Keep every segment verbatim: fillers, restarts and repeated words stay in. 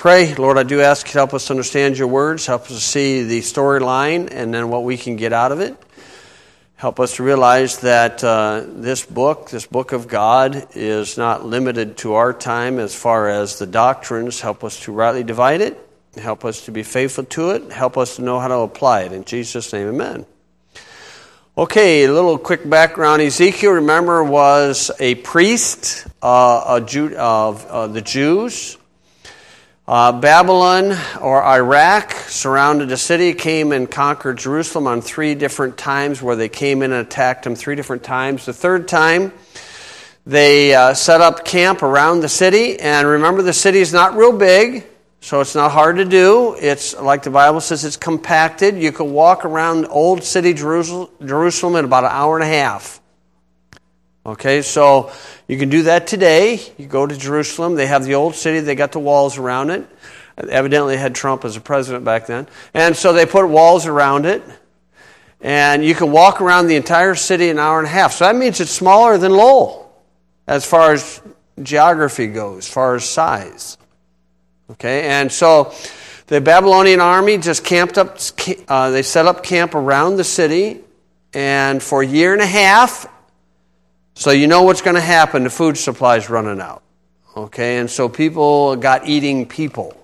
pray. Lord, I do ask you to help us understand your words, help us to see the storyline and then what we can get out of it. Help us to realize that uh, this book, this book of God, is not limited to our time as far as the doctrines. Help us to rightly divide it. Help us to be faithful to it. Help us to know how to apply it. In Jesus' name, amen. Okay, a little quick background. Ezekiel, remember, was a priest uh, a Jew, of uh, the Jews. Uh, Babylon or Iraq surrounded the city, came and conquered Jerusalem on three different times where they came in and attacked them three different times. The third time, they uh, set up camp around the city. And remember, the city is not real big, so it's not hard to do. It's, like the Bible says, it's compacted. You could walk around old city Jerusalem, Jerusalem in about an hour and a half. Okay, so you can do that today. You go to Jerusalem. They have the old city. They got the walls around it. Evidently, they had Trump as a president back then. And so they put walls around it. And you can walk around the entire city in an hour and a half. So that means it's smaller than Lowell as far as geography goes, as far as size. Okay, and so the Babylonian army just camped up. Uh, they set up camp around the city. And for a year and a half... So you know what's going to happen. The food supply is running out. Okay, and so people got eating people.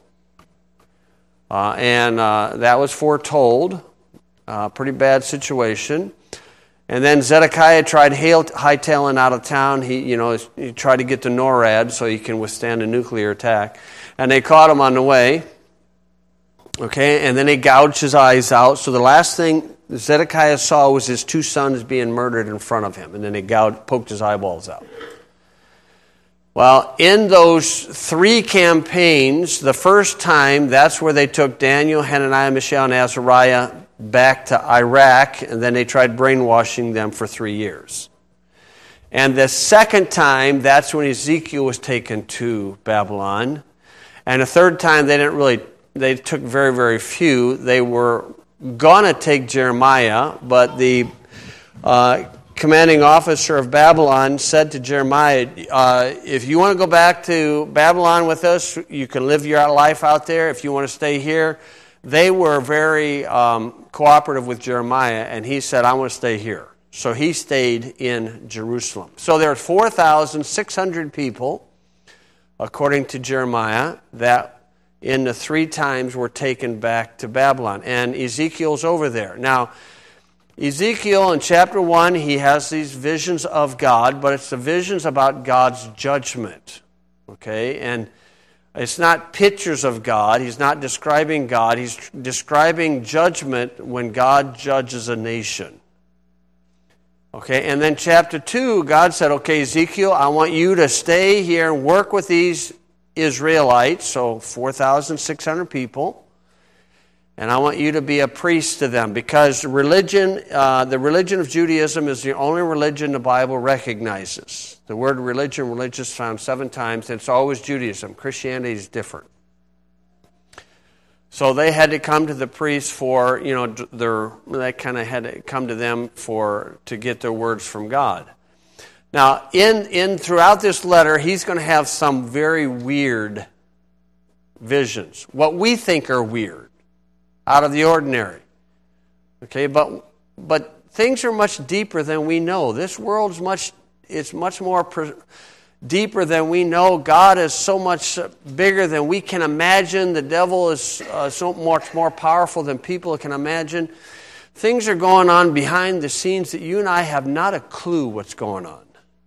Uh, and uh, that was foretold. Uh, pretty bad situation. And then Zedekiah tried hightailing out of town. He, you know, he tried to get to NORAD so he can withstand a nuclear attack. And they caught him on the way. Okay, and then they gouged his eyes out. So the last thing Zedekiah saw was his two sons being murdered in front of him, and then they gouged, poked his eyeballs out. Well, in those three campaigns, the first time, that's where they took Daniel, Hananiah, Mishael, and Azariah back to Iraq, and then they tried brainwashing them for three years. And the second time, that's when Ezekiel was taken to Babylon. And the third time, they didn't really, they took very, very few. They were going to take Jeremiah, but the uh, commanding officer of Babylon said to Jeremiah, uh, if you want to go back to Babylon with us, you can live your life out there. If you want to stay here. They were very um, cooperative with Jeremiah, and he said, I want to stay here. So he stayed in Jerusalem. So there are four thousand six hundred people, according to Jeremiah, that in the three times were taken back to Babylon. And Ezekiel's over there. Now, Ezekiel in chapter one, he has these visions of God, but it's the visions about God's judgment. Okay? And it's not pictures of God. He's not describing God. He's describing judgment when God judges a nation. Okay? And then chapter two, God said, okay, Ezekiel, I want you to stay here and work with these Israelites, so four thousand six hundred people, and I want you to be a priest to them, because religion, uh, the religion of Judaism is the only religion the Bible recognizes. The word religion, religious, found seven times, and it's always Judaism. Christianity is different. So they had to come to the priests for, you know, their, they kind of had to come to them for, to get their words from God. Now, in, in throughout this letter, he's going to have some very weird visions. What we think are weird, out of the ordinary. Okay, but but things are much deeper than we know. This world's much it's much more pre- deeper than we know. God is so much bigger than we can imagine. The devil is uh, so much more powerful than people can imagine. Things are going on behind the scenes that you and I have not a clue what's going on.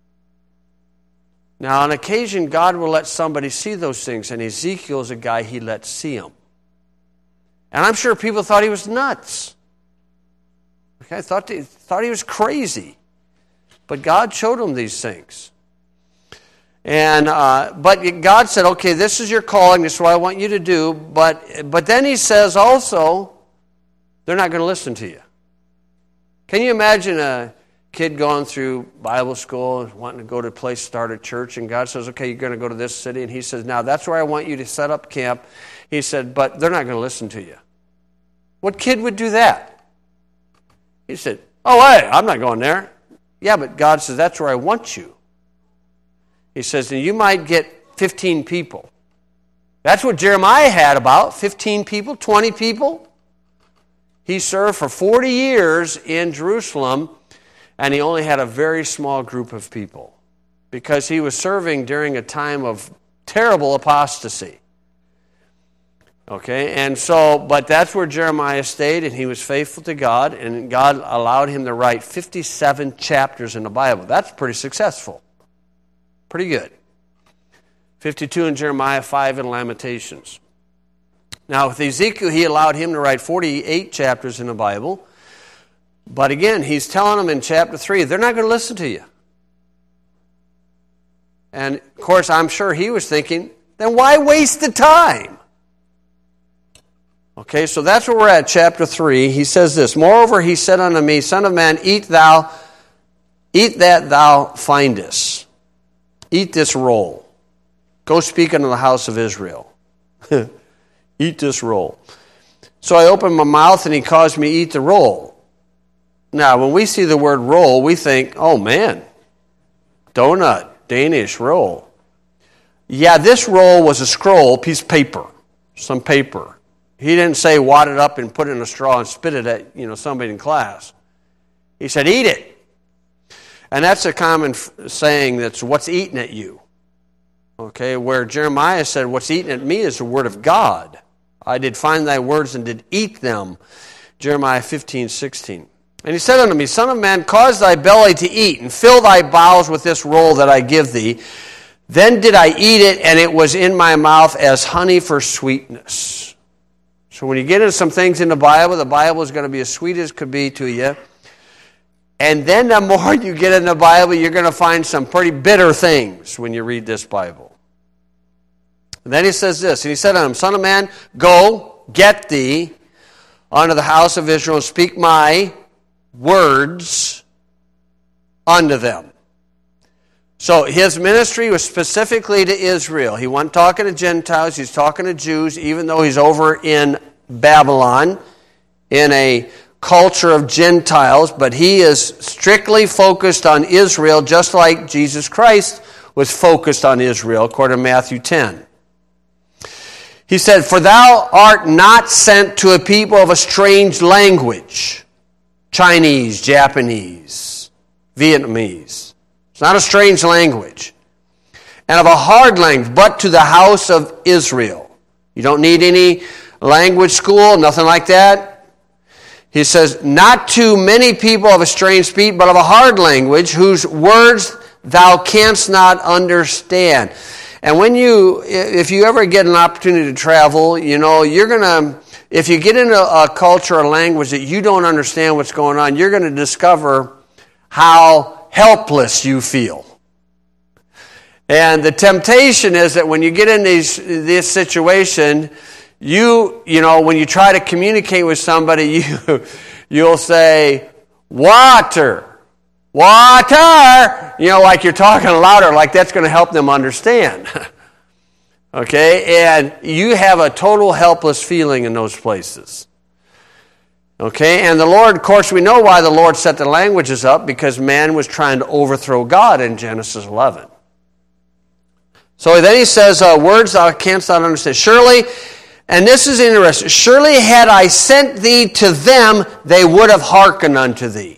Now, on occasion, God will let somebody see those things, and Ezekiel is a guy he lets see them. And I'm sure people thought he was nuts. Okay, thought they, thought he was crazy. But God showed him these things. And uh, but God said, okay, this is your calling, this is what I want you to do. But, but then he says also, they're not going to listen to you. Can you imagine a kid going through Bible school and wanting to go to a place, start a church, and God says, okay, you're going to go to this city, and he says, now that's where I want you to set up camp. He said, but they're not going to listen to you. What kid would do that? He said, oh, hey, I'm not going there. Yeah, but God says, that's where I want you. He says, and you might get fifteen people, That's what Jeremiah had about, fifteen people, twenty people. He served for forty years in Jerusalem, and he only had a very small group of people because he was serving during a time of terrible apostasy. Okay, and so, but that's where Jeremiah stayed, and he was faithful to God, and God allowed him to write fifty-seven chapters in the Bible. That's pretty successful. Pretty good. fifty-two in Jeremiah, five in Lamentations. Now, with Ezekiel, he allowed him to write forty-eight chapters in the Bible. But again, he's telling them in chapter three, they're not going to listen to you. And, of course, I'm sure he was thinking, then why waste the time? Okay, so that's where we're at, chapter three. He says this, Moreover, he said unto me, Son of man, eat thou, eat that thou findest. Eat this roll. Go speak unto the house of Israel. Eat this roll. So I opened my mouth, and he caused me to eat the roll. Now, when we see the word roll, we think, oh man, donut, Danish roll. Yeah, this roll was a scroll, piece of paper, some paper. He didn't say wad it up and put it in a straw and spit it at, you know, somebody in class. He said, eat it. And that's a common f- saying that's what's eating at you. Okay, where Jeremiah said, what's eating at me is the word of God. I did find thy words and did eat them. Jeremiah fifteen, sixteen. And he said unto me, Son of man, cause thy belly to eat, and fill thy bowels with this roll that I give thee. Then did I eat it, and it was in my mouth as honey for sweetness. So when you get into some things in the Bible, the Bible is going to be as sweet as could be to you. And then the more you get in the Bible, you're going to find some pretty bitter things when you read this Bible. And then he says this, and he said unto him, Son of man, go, get thee unto the house of Israel, and speak my words unto them. So his ministry was specifically to Israel. He wasn't talking to Gentiles, he's talking to Jews, even though he's over in Babylon, in a culture of Gentiles, but he is strictly focused on Israel, just like Jesus Christ was focused on Israel, according to Matthew ten. He said, For thou art not sent to a people of a strange language, Chinese, Japanese, Vietnamese. It's not a strange language. And of a hard language, but to the house of Israel. You don't need any language school, nothing like that. He says, not to many people of a strange speech, but of a hard language, whose words thou canst not understand. And when you, if you ever get an opportunity to travel, you know, you're going to, if you get into a culture or language that you don't understand what's going on, you're going to discover how helpless you feel. And the temptation is that when you get in these, this situation, you, you know, when you try to communicate with somebody, you, you'll say, water, water, you know, like you're talking louder, like that's going to help them understand. Okay? And you have a total helpless feeling in those places. Okay, and the Lord, of course, we know why the Lord set the languages up, because man was trying to overthrow God in Genesis eleven. So then he says, uh, words thou canst not understand. Surely, and this is interesting, surely had I sent thee to them, they would have hearkened unto thee.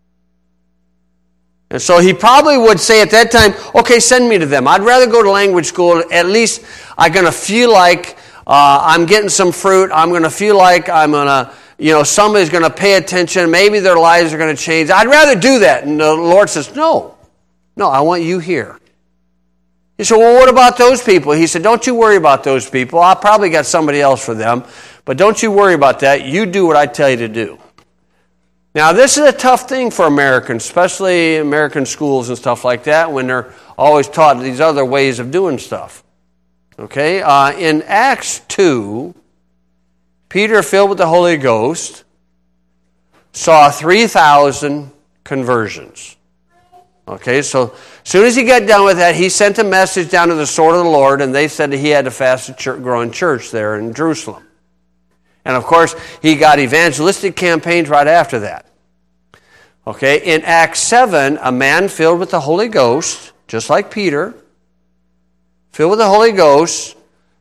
And so he probably would say at that time, okay, send me to them. I'd rather go to language school. At least I'm going to feel like uh, I'm getting some fruit. I'm going to feel like I'm going to, you know, somebody's going to pay attention. Maybe their lives are going to change. I'd rather do that. And the Lord says, no. No, I want you here. He said, well, what about those people? He said, don't you worry about those people. I probably got somebody else for them. But don't you worry about that. You do what I tell you to do. Now, this is a tough thing for Americans, especially American schools and stuff like that, when they're always taught these other ways of doing stuff. Okay? Uh, in Acts two, Peter, filled with the Holy Ghost, saw three thousand conversions. Okay, so as soon as he got done with that, he sent a message down to the sword of the Lord, and they said that he had the fastest church, growing church there in Jerusalem. And of course, he got evangelistic campaigns right after that. Okay, in Acts seven, a man filled with the Holy Ghost, just like Peter, filled with the Holy Ghost,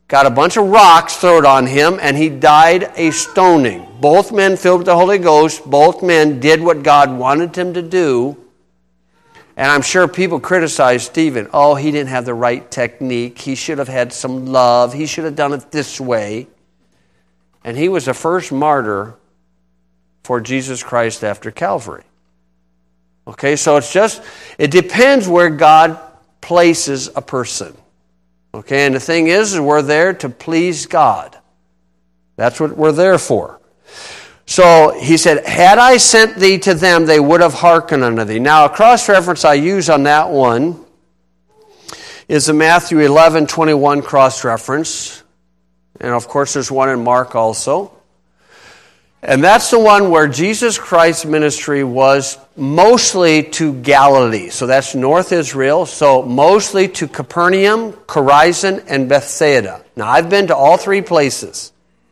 got a bunch of rocks thrown on him, and he died a stoning. Both men filled with the Holy Ghost. Both men did what God wanted him to do. And I'm sure people criticized Stephen. Oh, he didn't have the right technique. He should have had some love. He should have done it this way. And he was the first martyr for Jesus Christ after Calvary. Okay, so it's just, it depends where God places a person. Okay, and the thing is, is we're there to please God. That's what we're there for. So he said, had I sent thee to them, they would have hearkened unto thee. Now, a cross-reference I use on that one is the Matthew eleven twenty-one cross-reference. And, of course, there's one in Mark also. And that's the one where Jesus Christ's ministry was mostly to Galilee. So that's North Israel. So mostly to Capernaum, Chorazin, and Bethsaida. Now, I've been to all three places.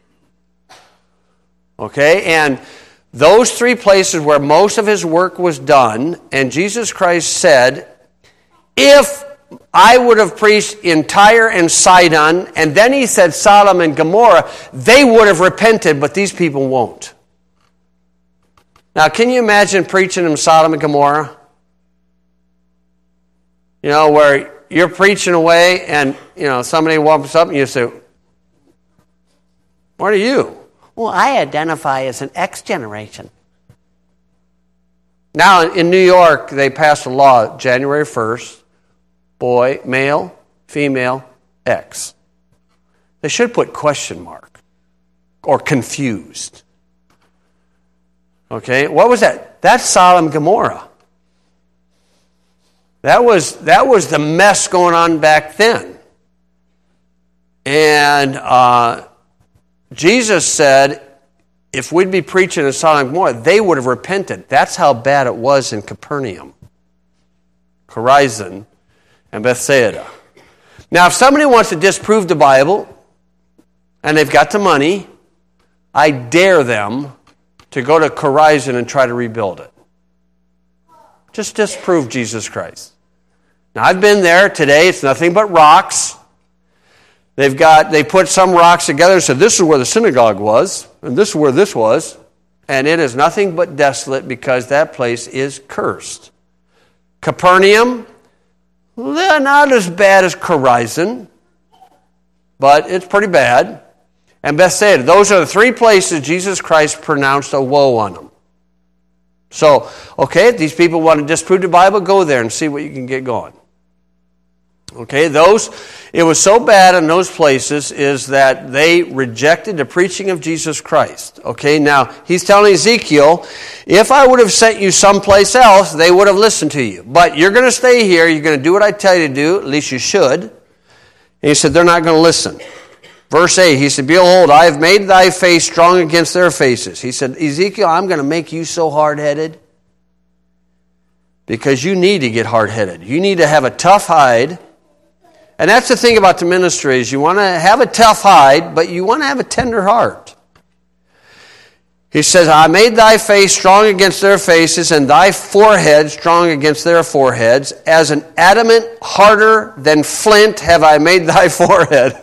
Okay, and those three places where most of his work was done, and Jesus Christ said, if I would have preached in Tyre and Sidon, and then he said Sodom and Gomorrah, they would have repented, but these people won't. Now, can you imagine preaching in Sodom and Gomorrah? You know, where you're preaching away, and, you know, somebody walks up and you say, what are you? Well, I identify as an X generation. Now, in New York, they passed a law January first, boy, male, female, X. They should put question mark or confused. Okay, what was that? That's Sodom and Gomorrah. That was, that was the mess going on back then. And uh, Jesus said, if we'd be preaching in Sodom and Gomorrah, they would have repented. That's how bad it was in Capernaum, Chorazin, and Bethsaida. Now, if somebody wants to disprove the Bible, and they've got the money, I dare them to go to Chorazin and try to rebuild it. Just disprove Jesus Christ. Now, I've been there today. It's nothing but rocks. They've got, they put some rocks together and said, this is where the synagogue was, and this is where this was. And it is nothing but desolate because that place is cursed. Capernaum, well, not as bad as Chorazin, but it's pretty bad. And Bethsaida, those are the three places Jesus Christ pronounced a woe on them. So, okay, if these people want to disprove the Bible, go there and see what you can get going. Okay, those, it was so bad in those places is that they rejected the preaching of Jesus Christ. Okay, now, he's telling Ezekiel, if I would have sent you someplace else, they would have listened to you. But you're going to stay here, you're going to do what I tell you to do, at least you should. And he said, they're not going to listen. Verse eight, he said, behold, I have made thy face strong against their faces. He said, Ezekiel, I'm going to make you so hard-headed because you need to get hard-headed. You need to have a tough hide. And that's the thing about the ministry is you want to have a tough hide, but you want to have a tender heart. He says, I made thy face strong against their faces, and thy forehead strong against their foreheads. As an adamant harder than flint have I made thy forehead.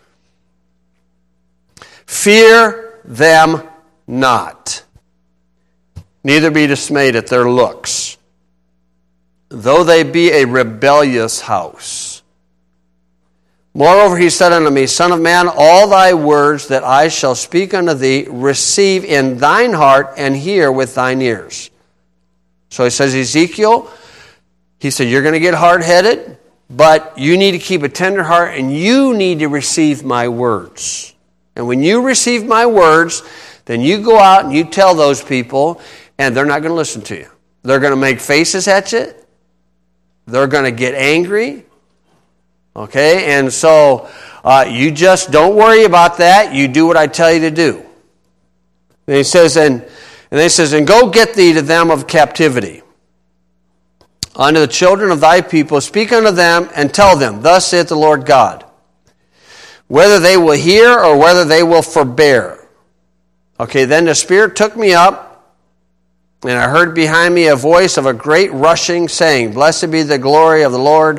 Fear them not, neither be dismayed at their looks, though they be a rebellious house. Moreover, he said unto me, Son of man, all thy words that I shall speak unto thee, receive in thine heart and hear with thine ears. So he says, Ezekiel, he said, you're going to get hard-headed, but you need to keep a tender heart and you need to receive my words. And when you receive my words, then you go out and you tell those people, and they're not going to listen to you. They're going to make faces at you. They're going to get angry. Okay, and so uh, you just don't worry about that. You do what I tell you to do. And he says, and, and he says, and go get thee to them of captivity. Unto the children of thy people, speak unto them and tell them, thus saith the Lord God, whether they will hear or whether they will forbear. Okay, then the Spirit took me up, and I heard behind me a voice of a great rushing, saying, Blessed be the glory of the Lord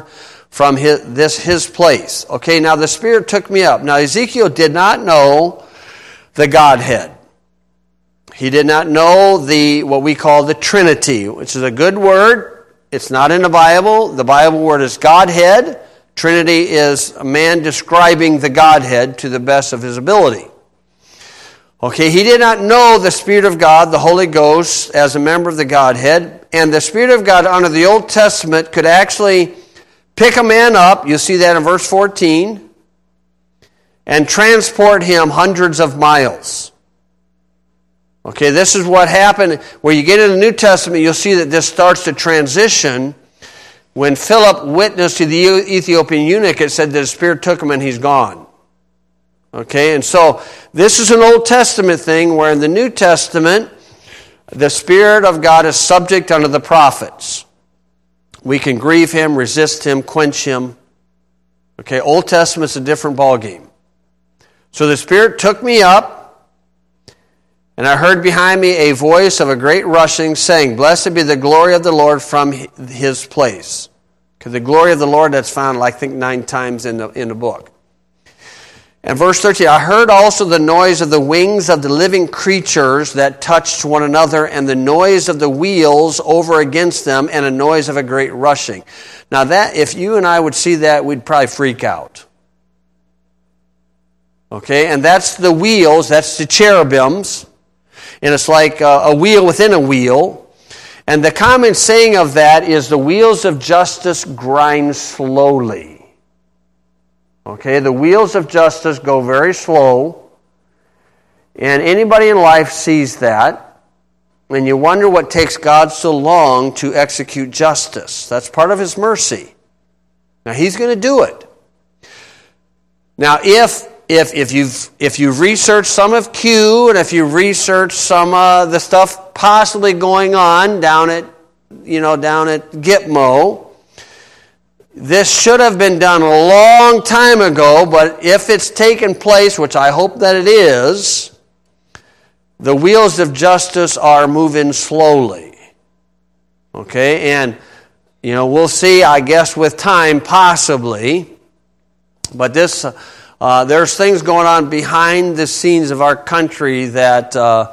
from his, this his place. Okay, now the Spirit took me up. Now Ezekiel did not know the Godhead. He did not know the what we call the Trinity, which is a good word. It's not in the Bible. The Bible word is Godhead. Trinity is a man describing the Godhead to the best of his ability. Okay, he did not know the Spirit of God, the Holy Ghost, as a member of the Godhead. And the Spirit of God under the Old Testament could actually pick a man up, you see that in verse fourteen, and transport him hundreds of miles. Okay, this is what happened. Where you get in the New Testament, you'll see that this starts to transition. When Philip witnessed to the Ethiopian eunuch, it said that the Spirit took him and he's gone. Okay, and so this is an Old Testament thing, where in the New Testament, the Spirit of God is subject unto the prophets. We can grieve him, resist him, quench him. Okay, Old Testament's a different ballgame. So the Spirit took me up, and I heard behind me a voice of a great rushing, saying, Blessed be the glory of the Lord from his place. Because the glory of the Lord, that's found, I think, nine times in the, in the book. And verse thirteen, I heard also the noise of the wings of the living creatures that touched one another, and the noise of the wheels over against them, and a noise of a great rushing. Now that, if you and I would see that, we'd probably freak out. Okay, and that's the wheels, that's the cherubims, and it's like a, a wheel within a wheel. And the common saying of that is the wheels of justice grind slowly. Okay, the wheels of justice go very slow, and anybody in life sees that, and you wonder what takes God so long to execute justice. That's part of his mercy. Now, he's going to do it. Now, if if if you've if you've researched some of Q, and if you've researched some of the stuff possibly going on down at you know down at Gitmo, this should have been done a long time ago, but if it's taken place, which I hope that it is, the wheels of justice are moving slowly. Okay, and, you know, we'll see, I guess, with time, possibly, but this, uh, there's things going on behind the scenes of our country that uh,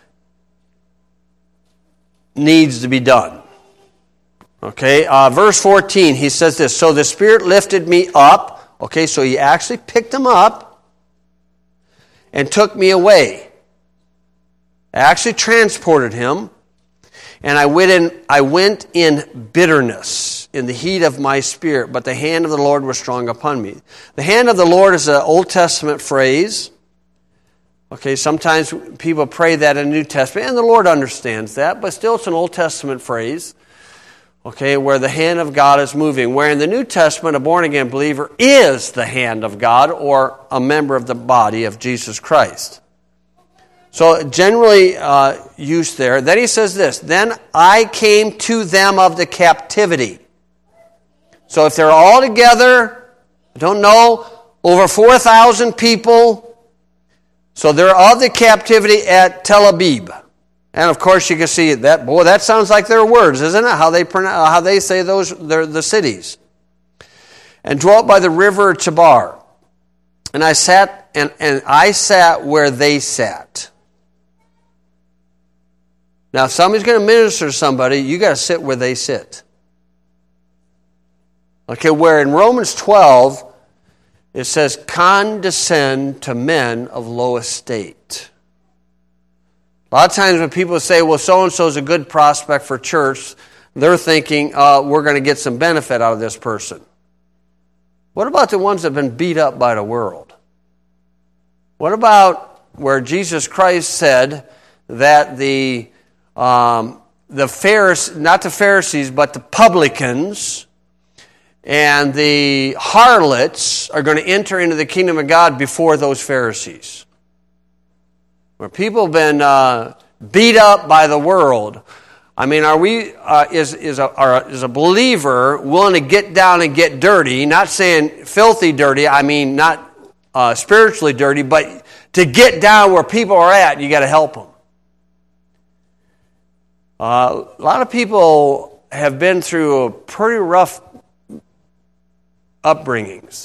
needs to be done. Okay, uh, verse fourteen, he says this, so the Spirit lifted me up. Okay, so he actually picked him up and took me away. Actually transported him, and I went in, I went in bitterness, in the heat of my spirit, but the hand of the Lord was strong upon me. The hand of the Lord is an Old Testament phrase. Okay, sometimes people pray that in the New Testament, and the Lord understands that, but still it's an Old Testament phrase. Okay, where the hand of God is moving. Where in the New Testament, a born-again believer is the hand of God, or a member of the body of Jesus Christ. So generally uh, used there. Then he says this, then I came to them of the captivity. So if they're all together, I don't know, over four thousand people, so they're of the captivity at Tel Aviv. And of course, you can see that. Boy, that sounds like their words, isn't it? How they pronounce, how they say those, they're the cities. And dwelt by the river Chabar. And I sat, and, and I sat where they sat. Now, if somebody's going to minister to somebody, you got to sit where they sit. Okay, where in Romans twelve it says, "Condescend to men of low estate." A lot of times when people say, well, so-and-so is a good prospect for church, they're thinking, uh, we're going to get some benefit out of this person. What about the ones that have been beat up by the world? What about where Jesus Christ said that the um, the Pharisees, not the Pharisees, but the publicans and the harlots are going to enter into the kingdom of God before those Pharisees? Where people have been uh, beat up by the world. I mean, are we, uh, is, is, a, are, is a believer willing to get down and get dirty? Not saying filthy dirty, I mean not uh, spiritually dirty, but to get down where people are at, you got to help them. Uh, a lot of people have been through a pretty rough upbringings.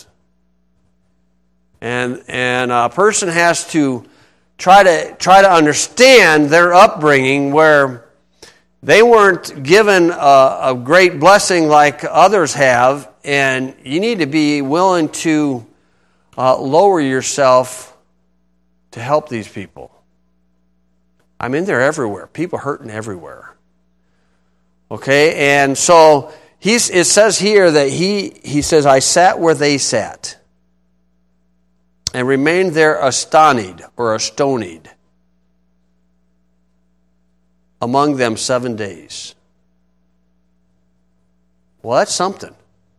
And and a person has to try to try to understand their upbringing, where they weren't given a, a great blessing like others have, and you need to be willing to uh, lower yourself to help these people. I mean, they're everywhere. People hurting everywhere. Okay, and so he's, it says here that he he says, I sat where they sat, and remained there astonied or astonied among them seven days. Well, that's something.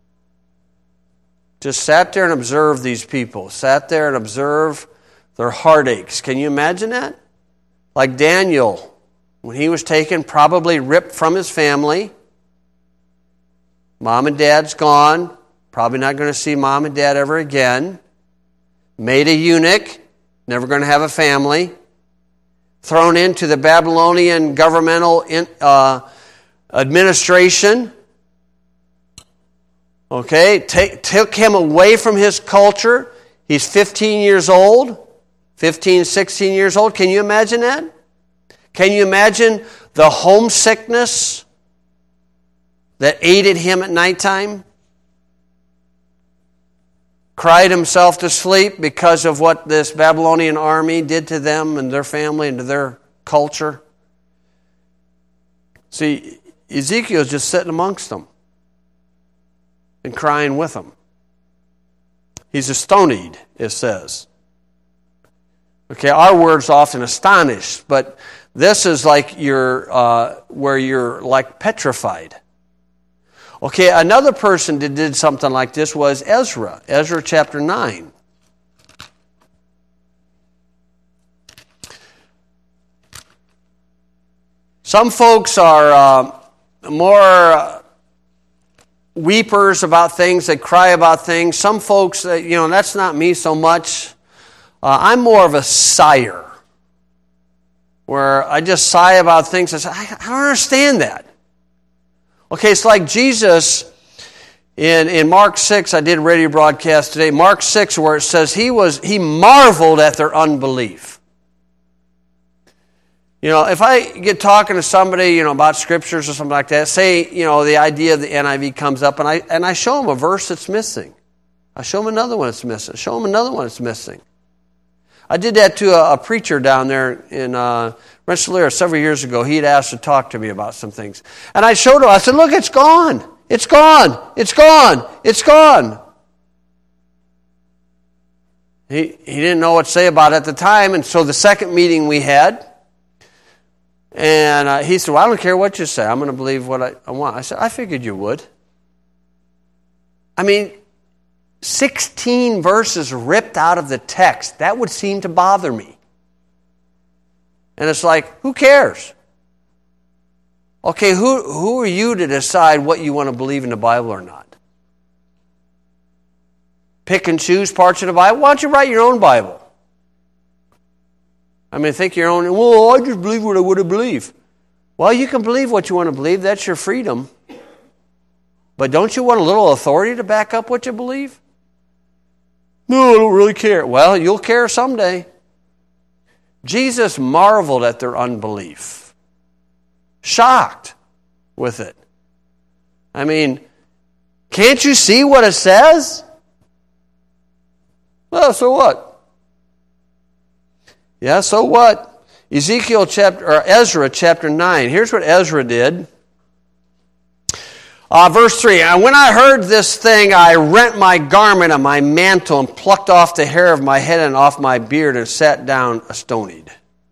Just sat there and observed these people. Sat there and observed their heartaches. Can you imagine that? Like Daniel, when he was taken, probably ripped from his family. Mom and dad's gone. Probably not going to see mom and dad ever again. Made a eunuch, never going to have a family. Thrown into the Babylonian governmental in, uh, administration. Okay, take, took him away from his culture. He's fifteen years old. fifteen, sixteen years old. Can you imagine that? Can you imagine the homesickness that aided him at nighttime? Cried himself to sleep because of what this Babylonian army did to them and their family and to their culture. See, Ezekiel's just sitting amongst them and crying with them. He's astonied, it says. Okay, our word's often astonished, but this is like you're uh, where you're like petrified. Okay, another person that did something like this was Ezra. Ezra chapter nine. Some folks are uh, more weepers about things, they cry about things. Some folks, uh, you know, that's not me so much. Uh, I'm more of a sigher, where I just sigh about things. I say, I don't understand that. Okay, it's like Jesus in, in Mark six, I did a radio broadcast today, Mark six, where it says he was he marveled at their unbelief. You know, if I get talking to somebody, you know, about scriptures or something like that, say, you know, the idea of the N I V comes up, and I and I show them a verse that's missing. I show them another one that's missing. Show them another one that's missing. I did that to a, a preacher down there in uh, Rensselaer several years ago. He had asked to talk to me about some things. And I showed him, I said, look, it's gone. It's gone. It's gone. It's gone. He, he didn't know what to say about it at the time, and so the second meeting we had, and uh, he said, well, I don't care what you say. I'm going to believe what I, I want. I said, I figured you would. I mean, sixteen verses ripped out of the text. That would seem to bother me. And it's like, who cares? Okay, who, who are you to decide what you want to believe in the Bible or not? Pick and choose parts of the Bible? Why don't you write your own Bible? I mean, think your own, well, I just believe what I want to believe. Well, you can believe what you want to believe. That's your freedom. But don't you want a little authority to back up what you believe? No, I don't really care. Well, you'll care someday. Jesus marveled at their unbelief. Shocked with it. I mean, can't you see what it says? Well, so what? Yeah, so what? Ezekiel chapter, or Ezra chapter nine. Here's what Ezra did. Uh, verse three, and when I heard this thing, I rent my garment and my mantle and plucked off the hair of my head and off my beard and sat down astonied.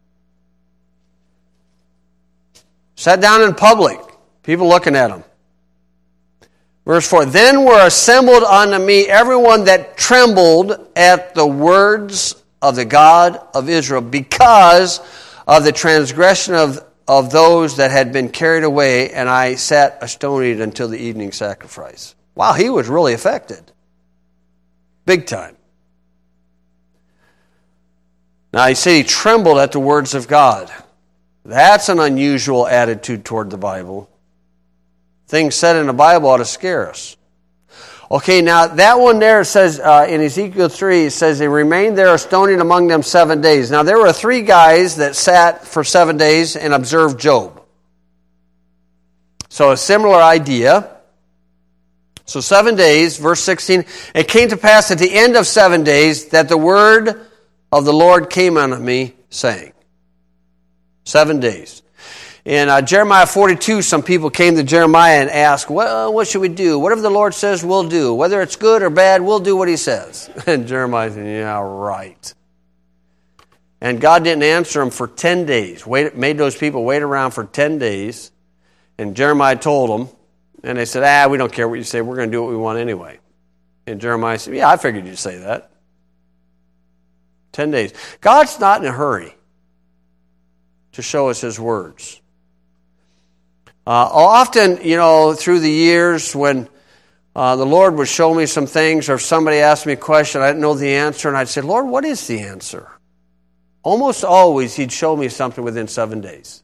Sat down in public, people looking at him. Verse four, then were assembled unto me everyone that trembled at the words of the God of Israel because of the transgression of of those that had been carried away, and I sat astonied until the evening sacrifice. Wow, he was really affected. Big time. Now, he said he trembled at the words of God. That's an unusual attitude toward the Bible. Things said in the Bible ought to scare us. Okay, now that one there says, uh, in Ezekiel three, it says, they remained there stoning among them seven days. Now there were three guys that sat for seven days and observed Job. So a similar idea. So seven days, verse sixteen, it came to pass at the end of seven days that the word of the Lord came unto me, saying. Seven days. In uh, Jeremiah forty-two, some people came to Jeremiah and asked, well, what should we do? Whatever the Lord says, we'll do. Whether it's good or bad, we'll do what he says. And Jeremiah said, yeah, right. And God didn't answer them for ten days. Wait, made those people wait around for ten days. And Jeremiah told them, and they said, ah, we don't care what you say. We're going to do what we want anyway. And Jeremiah said, yeah, I figured you'd say that. Ten days. God's not in a hurry to show us his words. Uh, often, you know, through the years when uh, the Lord would show me some things, or if somebody asked me a question, I didn't know the answer, and I'd say, Lord, what is the answer? Almost always, he'd show me something within seven days.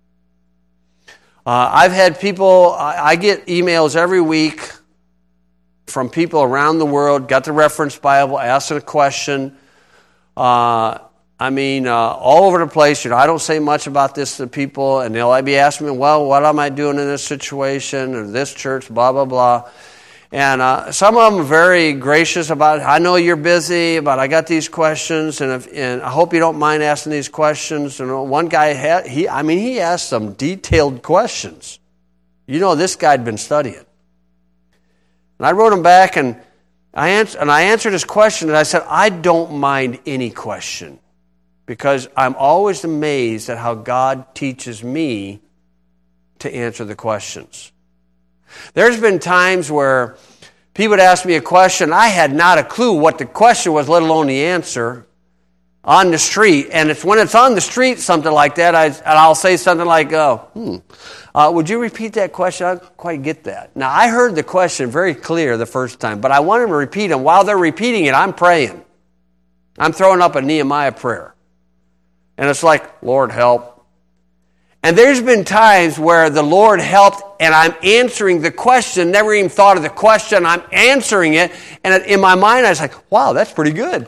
Uh, I've had people, I, I get emails every week from people around the world, got the reference Bible, asking a question. Uh I mean, uh, all over the place. You know, I don't say much about this to people, and they'll be asking me, well, what am I doing in this situation, or this church, blah, blah, blah. And uh, some of them are very gracious about it. I know you're busy, but I got these questions, and, if, and I hope you don't mind asking these questions. And one guy, had, he, I mean, he asked some detailed questions. You know, this guy had been studying. And I wrote him back, and I, ans- and I answered his question, and I said, I don't mind any question. Because I'm always amazed at how God teaches me to answer the questions. There's been times where people would ask me a question, I had not a clue what the question was, let alone the answer, on the street. And it's when it's on the street, something like that, I, and I'll say something like, oh, hmm, uh, would you repeat that question? I don't quite get that. Now, I heard the question very clear the first time, but I want them to repeat it. While they're repeating it, I'm praying. I'm throwing up a Nehemiah prayer. And it's like, Lord, help. And there's been times where the Lord helped and I'm answering the question, never even thought of the question, I'm answering it, and in my mind I was like, wow, that's pretty good.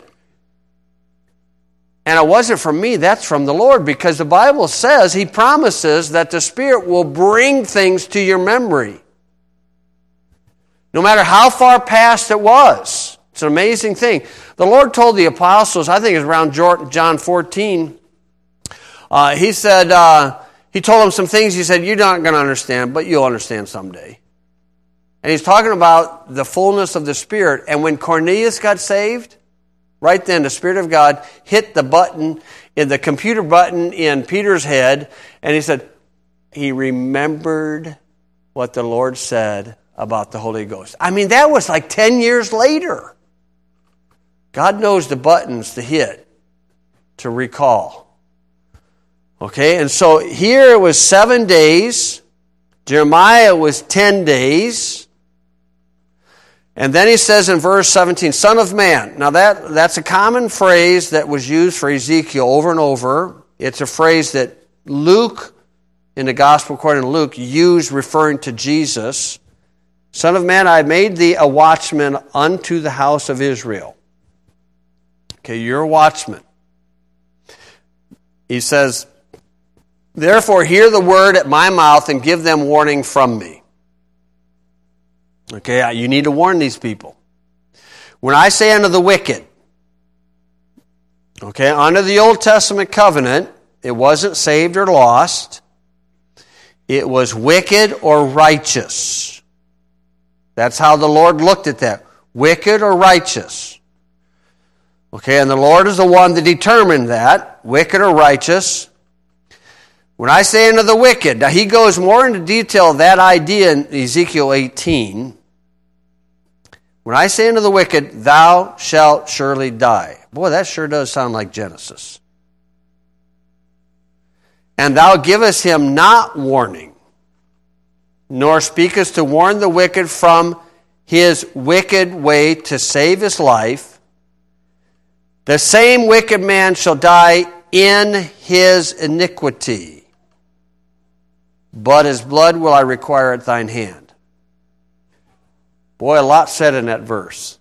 And it wasn't from me, that's from the Lord, because the Bible says, he promises that the Spirit will bring things to your memory. No matter how far past it was. It's an amazing thing. The Lord told the apostles, I think it was around John fourteen, Uh, he said, uh, he told them some things. He said, you're not going to understand, but you'll understand someday. And he's talking about the fullness of the Spirit. And when Cornelius got saved, right then the Spirit of God hit the button, in the computer button in Peter's head. And he said, he remembered what the Lord said about the Holy Ghost. I mean, that was like ten years later. God knows the buttons to hit, to recall. Okay, and so here it was seven days. Jeremiah was ten days. And then he says in verse seventeen, Son of man. Now that, that's a common phrase that was used for Ezekiel over and over. It's a phrase that Luke, in the Gospel according to Luke, used referring to Jesus. Son of man, I made thee a watchman unto the house of Israel. Okay, you're a watchman. He says, therefore, hear the word at my mouth and give them warning from me. Okay, you need to warn these people. When I say unto the wicked, okay, under the Old Testament covenant, it wasn't saved or lost. It was wicked or righteous. That's how the Lord looked at that. Wicked or righteous. Okay, and the Lord is the one that determined that, wicked or righteous. When I say unto the wicked, now he goes more into detail of that idea in Ezekiel eighteen. When I say unto the wicked, thou shalt surely die. Boy, that sure does sound like Genesis. And thou givest him not warning, nor speakest to warn the wicked from his wicked way to save his life. The same wicked man shall die in his iniquity, but his blood will I require at thine hand. Boy, a lot said in that verse.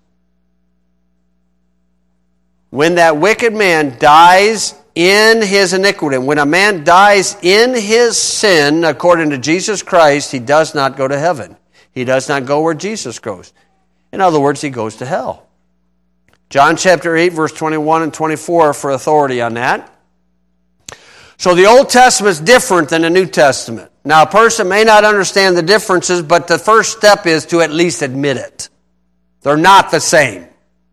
When that wicked man dies in his iniquity, when a man dies in his sin, according to Jesus Christ, he does not go to heaven. He does not go where Jesus goes. In other words, he goes to hell. John chapter eight, verse twenty-one and twenty-four for authority on that. So the Old Testament is different than the New Testament. Now, a person may not understand the differences, but the first step is to at least admit it. They're not the same.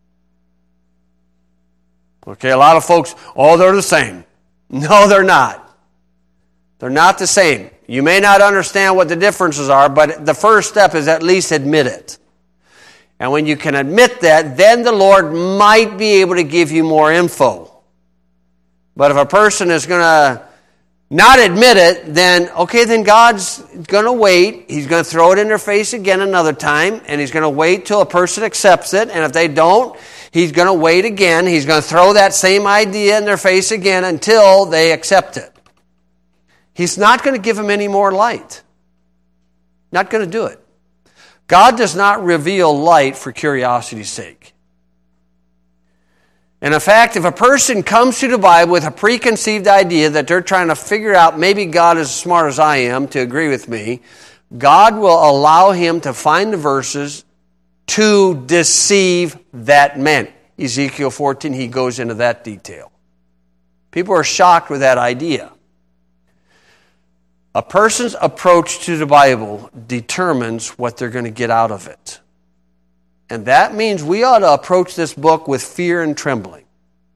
Okay, a lot of folks, oh, they're the same. No, they're not. They're not the same. You may not understand what the differences are, but the first step is at least admit it. And when you can admit that, then the Lord might be able to give you more info. But if a person is going to not admit it, then, okay, then God's going to wait. He's going to throw it in their face again another time, and he's going to wait till a person accepts it. And if they don't, he's going to wait again. He's going to throw that same idea in their face again until they accept it. He's not going to give them any more light. Not going to do it. God does not reveal light for curiosity's sake. And in fact, if a person comes to the Bible with a preconceived idea that they're trying to figure out, maybe God is as smart as I am to agree with me, God will allow him to find the verses to deceive that man. Ezekiel fourteen, he goes into that detail. People are shocked with that idea. A person's approach to the Bible determines what they're going to get out of it. And that means we ought to approach this book with fear and trembling.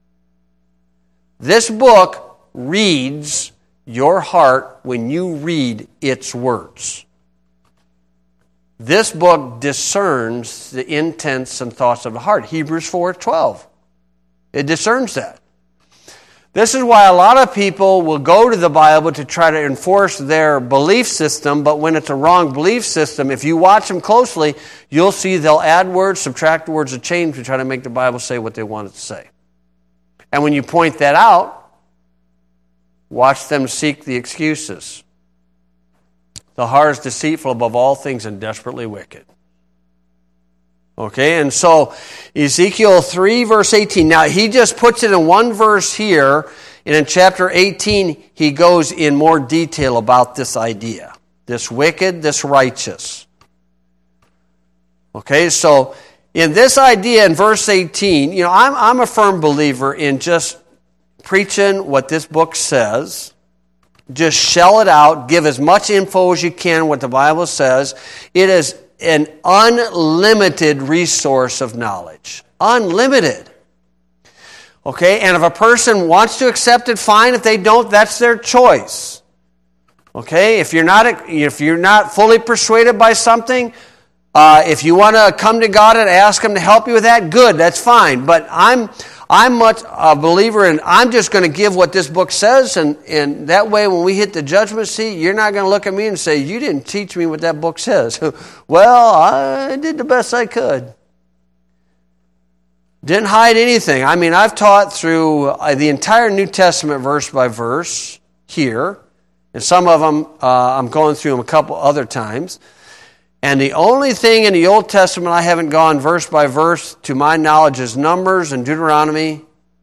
This book reads your heart when you read its words. This book discerns the intents and thoughts of the heart. Hebrews four twelve. It discerns that. This is why a lot of people will go to the Bible to try to enforce their belief system, but when it's a wrong belief system, if you watch them closely, you'll see they'll add words, subtract words, and change to try to make the Bible say what they want it to say. And when you point that out, watch them seek the excuses. The heart is deceitful above all things and desperately wicked. Okay, and so Ezekiel three, verse eighteen. Now, he just puts it in one verse here, and in chapter eighteen, he goes in more detail about this idea. This wicked, this righteous. Okay, so in this idea in verse eighteen, you know, I'm, I'm a firm believer in just preaching what this book says. Just shell it out, give as much info as you can what the Bible says. It is an unlimited resource of knowledge. Unlimited. Okay, and if a person wants to accept it, fine. If they don't, that's their choice. Okay, if you're not if you're not fully persuaded by something, uh, if you want to come to God and ask Him to help you with that, good, that's fine. But I'm I'm much a believer in I'm just going to give what this book says, and, and that way when we hit the judgment seat, you're not going to look at me and say, you didn't teach me what that book says. Well, I did the best I could. Didn't hide anything. I mean, I've taught through the entire New Testament verse by verse here, and some of them uh, I'm going through them a couple other times. And the only thing in the Old Testament I haven't gone verse by verse, to my knowledge, is Numbers and Deuteronomy.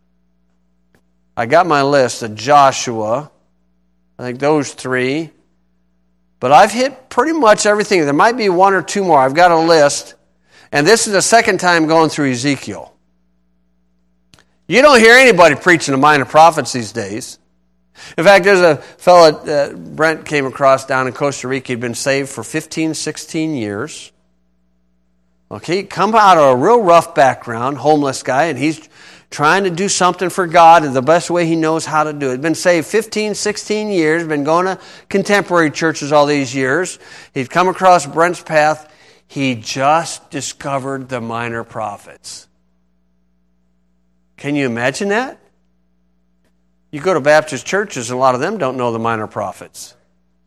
I got my list of Joshua. I think those three. But I've hit pretty much everything. There might be one or two more. I've got a list. And this is the second time going through Ezekiel. You don't hear anybody preaching the minor prophets these days. In fact, there's a fellow uh, Brent came across down in Costa Rica. He'd been saved for fifteen, sixteen years. Okay, come out of a real rough background, homeless guy, and he's trying to do something for God in the best way he knows how to do it. Been saved fifteen, sixteen years, been going to contemporary churches all these years. He'd come across Brent's path. He just discovered the minor prophets. Can you imagine that? You go to Baptist churches, and a lot of them don't know the minor prophets.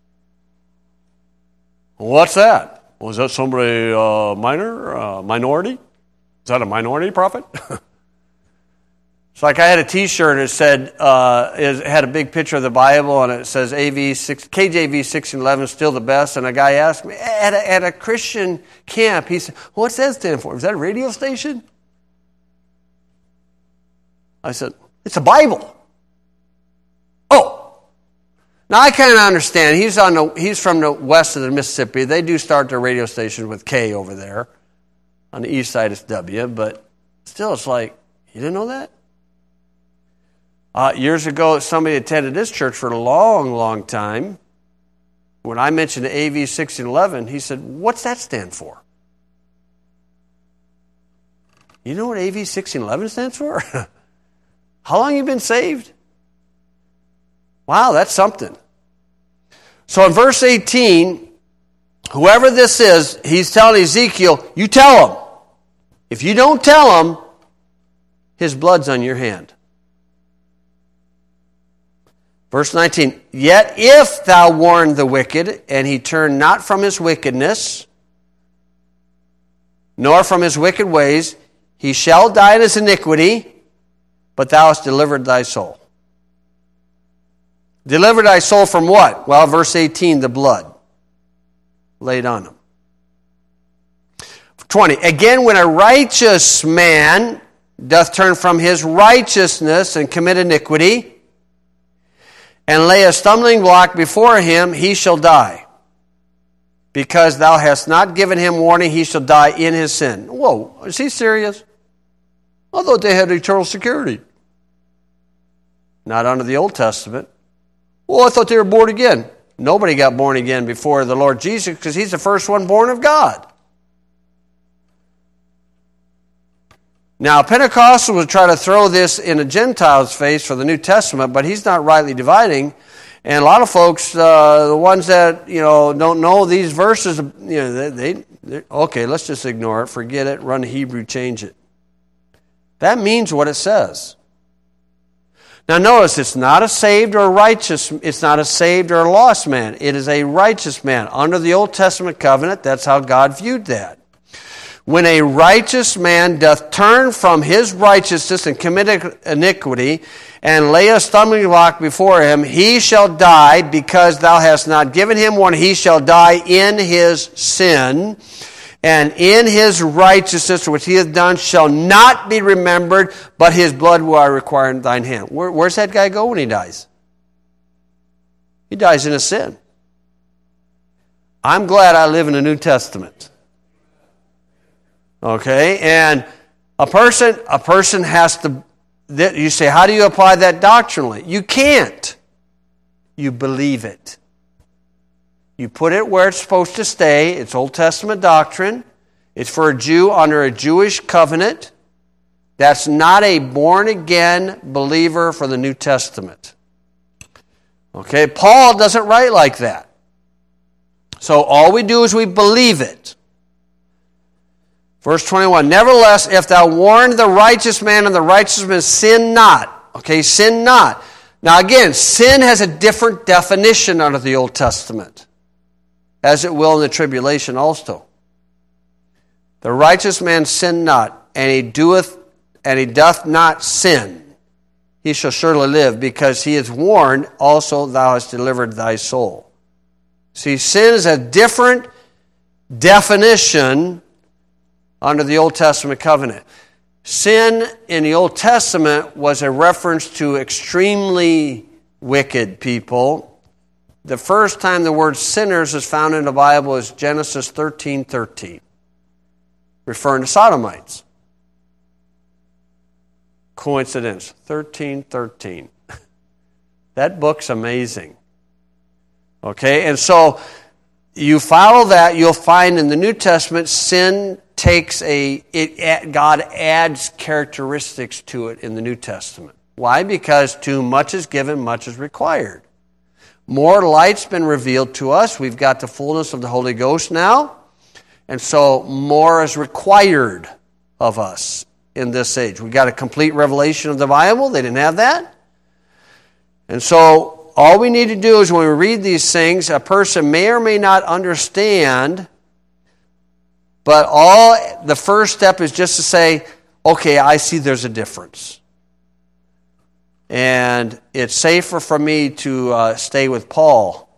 What's that? Was that somebody uh, minor, uh, minority? Is that a minority prophet? It's like I had a T-shirt and it said, uh, it had a big picture of the Bible and it says A V six, K J V sixteen eleven still the best. And a guy asked me at a, at a Christian camp, he said, "What's that stand for? Is that a radio station?" I said, "It's a Bible." Oh, now I kind of understand. He's on the he's from the west of the Mississippi. They do start their radio station with K over there. On the east side it's W, but still, it's like, you didn't know that? Uh, years ago, somebody attended this church for a long, long time. When I mentioned the A V sixteen eleven, he said, "What's that stand for?" You know what A V sixteen eleven stands for? How long have you been saved? Wow, that's something. So in verse eighteen, whoever this is, he's telling Ezekiel, you tell him. If you don't tell him, his blood's on your hand. Verse nineteen, yet if thou warn the wicked, and he turn not from his wickedness, nor from his wicked ways, he shall die in his iniquity, but thou hast delivered thy soul. Delivered thy soul from what? Well, verse eighteen, the blood laid on him. twenty, again, when a righteous man doth turn from his righteousness and commit iniquity, and lay a stumbling block before him, he shall die. Because thou hast not given him warning, he shall die in his sin. Whoa, is he serious? I thought they had eternal security. Not under the Old Testament. Well, I thought they were born again. Nobody got born again before the Lord Jesus because he's the first one born of God. Now, Pentecostals would try to throw this in a Gentile's face for the New Testament, but he's not rightly dividing. And a lot of folks, uh, the ones that, you know, don't know these verses, you know, they, they okay, let's just ignore it, forget it, run to Hebrew, change it. That means what it says. Now notice, it's not a saved or a righteous, it's not a saved or a lost man. It is a righteous man. Under the Old Testament covenant, that's how God viewed that. When a righteous man doth turn from his righteousness and commit iniquity, and lay a stumbling block before him, he shall die, because thou hast not given him one. He shall die in his sin, and in his righteousness which he hath done shall not be remembered, but his blood will I require in thine hand. Where, where's that guy go when he dies? He dies in a sin. I'm glad I live in the New Testament. Okay, and a person a person has to, you say, how do you apply that doctrinally? You can't. You believe it. You put it where it's supposed to stay. It's Old Testament doctrine. It's for a Jew under a Jewish covenant. That's not a born-again believer for the New Testament. Okay, Paul doesn't write like that. So all we do is we believe it. Verse twenty-one, nevertheless, if thou warn the righteous man and the righteous man, sin not. Okay, sin not. Now again, sin has a different definition under the Old Testament, as it will in the tribulation also. The righteous man sin not, and he doeth, and he doth not sin. He shall surely live, because he is warned, also thou hast delivered thy soul. See, sin is a different definition under the Old Testament covenant. Sin in the Old Testament was a reference to extremely wicked people. The first time the word sinners is found in the Bible is Genesis thirteen thirteen, referring to sodomites. Coincidence, thirteen thirteen. That book's amazing. Okay, and so you follow that, you'll find in the New Testament sin takes a, it, God adds characteristics to it in the New Testament. Why? Because too much is given, much is required. More light's been revealed to us. We've got the fullness of the Holy Ghost now. And so more is required of us in this age. We've got a complete revelation of the Bible. They didn't have that. And so all we need to do is when we read these things, a person may or may not understand. But all the first step is just to say, okay, I see there's a difference. And it's safer for me to uh, stay with Paul.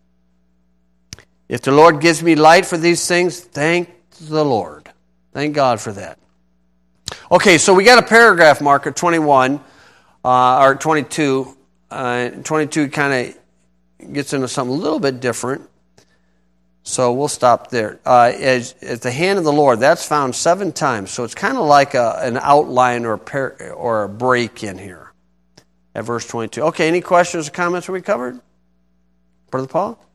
If the Lord gives me light for these things, thank the Lord. Thank God for that. Okay, so we got a paragraph mark at twenty-one, uh, or twenty-two. Uh, twenty-two kind of gets into something a little bit different. So we'll stop there. Uh, as, as the hand of the Lord, that's found seven times. So it's kind of like a, an outline or a, par, or a break in here at verse twenty-two. Okay, any questions or comments we covered? Brother Paul?